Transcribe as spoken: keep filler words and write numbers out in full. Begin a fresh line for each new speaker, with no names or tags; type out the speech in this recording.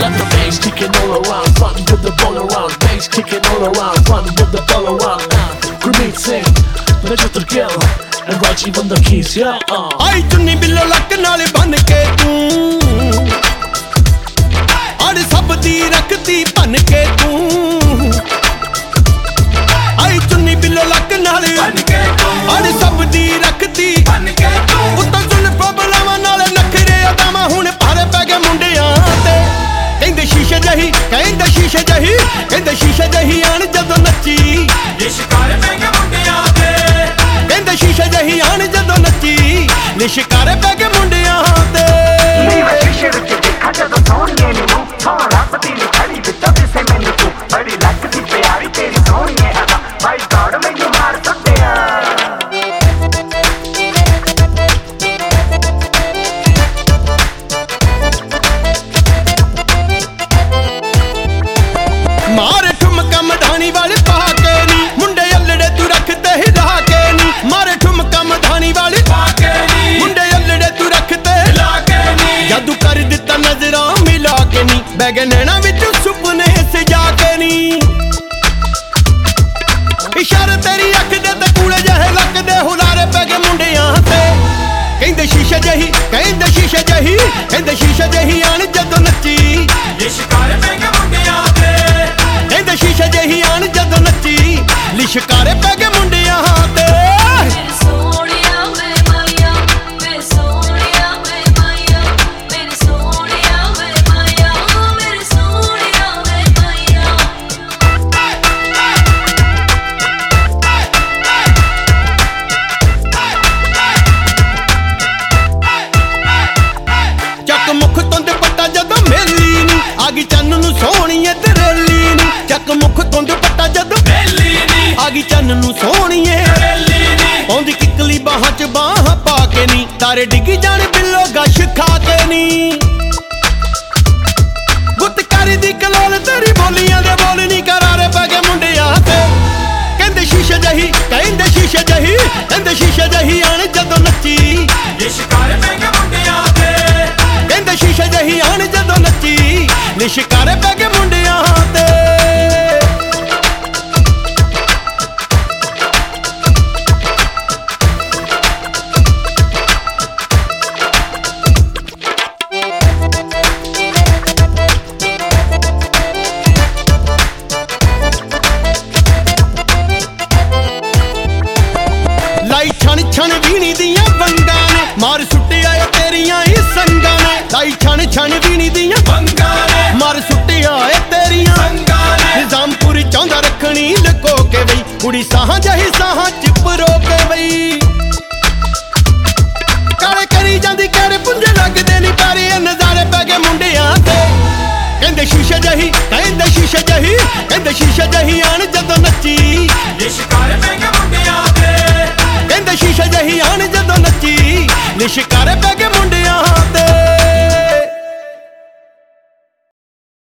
let the bass kicking all around, fun with the ball around, bass kicking all around, fun with the ball around. Gurmeet Singh, Najat Gill, and Rajiv on the keys, yeah. uh.
आई चुन्नी बिल्लो luck नाल बन के तू अड़ सब दी रखती बन के तू आई चुन्नी बिल्लो लक नाल बन के तू अड़ सब दी रखती बन के तू उत्तों सुन प्रॉब्लमां नाल नखरे अदावां हुण भारे पै गए मुंडियां ते कहंदे शीशे जही कहंदे शीशे जही कहंदे शीशे जही आण जदों नच्ची ये शिकार पै गए मुंडियां ते कहंदे शीशे जही आण जदों नच्ची नी शिकारे पै गए मुंडियां ते
नी वे शीशे विच देखा जदों सोहणीए नी मूंह सोहण रब्बदी नी खड़ी विच दिसे मैनूं तू बड़ी लगदी प्यारी तेरी सोहणीए अदा भाई गॉड मैनूं मार सट्टिया
मारे ठुमका मधानी वाले पा के नी मुंडे अल्लड़े तू रखते हिला के नी मारे ठुमका मधानी वाले पा के नी मुंडे अल्लड़े तू रखते हिला के नी जादू कर दिता नजरां मिला के नी बैग नैना विच सुपने सजा के नी इशारे तेरी अख दे ते कूड़े जहे लगदे हुलारे पै गए मुंडियां ते कहंदे शीशे जही कहंदे शीशे जही कहंदे शीशे जही आण जदों नच्ची ये शिकार पै गए मुंडियां ते कहंदे शीशे जही आण जदों नच्ची ली शिकारे पै गए मुंडियां ते ਚੱਕ ਮੁਖ ਤੋਂ ਦੁਪੱਟਾ ਜਦੋਂ ਮੇਲੀ ਨੀ ਆ ਗਈ ਚੰਨ ਨੂੰ ਸੋਹਣੀਏ ਤਰੇਲੀ ਨੀ ਚੱਕ ਮੁਖ ਤੋਂ ਦੁਪੱਟਾ ਜਦੋਂ ਮੇਲੀ ਨੀ ਆ ਗਈ ਚੰਨ ਨੂੰ ਸੋਹਣੀਏ ਤਰੇਲੀ ਨੀ ਆਉਂਦੀ ਕਿੱਕਲੀ ਬਾਹਾਂ 'ਚ ਬਾਹਾਂ ਪਾ ਕੇ ਨੀ ਤਾਰੇ ਡਿੱਗੀ ਜਾਣ ਬਿੱਲੋ ਗਸ਼ ਖਾ ਕੇ ਨੀ ਗੁੱਤਕਾਰੀ ਦੀ ਕਲੋਲ ਤੇਰੀ ਬੋਲੀਆਂ ਦੇ ਬੋਲ ਨੀ ਕਰਾਰੇ ਪੈ ਗਏ ਮੁੰਡਿਆਂ ਤੇ ਕਹਿੰਦੇ ਸ਼ੀਸ਼ੇ ਜਹੀ ਕਹਿੰਦੇ ਸ਼ੀਸ਼ੇ ਜਹੀ ਕਹਿੰਦੇ ਸ਼ੀਸ਼ੇ ਜਹੀ ਆਣ ਜਦੋਂ ਨੱਚੀ ਇਹ ਸ਼ਿਕਾਰ ਪੈ ਗਏ ਮੁੰਡਿਆਂ ਤੇ कहंदे शीशे जही आण जदों नच्ची नी शिकारे पै गए मुंडियां ते लाई छण छण वीणी दियां वंगां ने मार सुट्टिया तेरियां ही संगां ने लाई छण छण वीणी दियां वंगां ने मार सुट्टिया तेरियां संगां ने निजामपुरी चाहुंदा रखनी लको के बई कुड़ी साहां जही साहां चिपरो के बई काले करी जांदी केड़े पुंजे लगदे नी पैरी नज़ारे पै गए मुंडियां ते कहंदे शीशे जही कहंदे शीशे जही कहंदे शीशे जही आण जदों नच्ची ये शिकार पै गए मुंडियां ते कहंदे शीशे जही आण जदों नच्ची नी शिकारे पै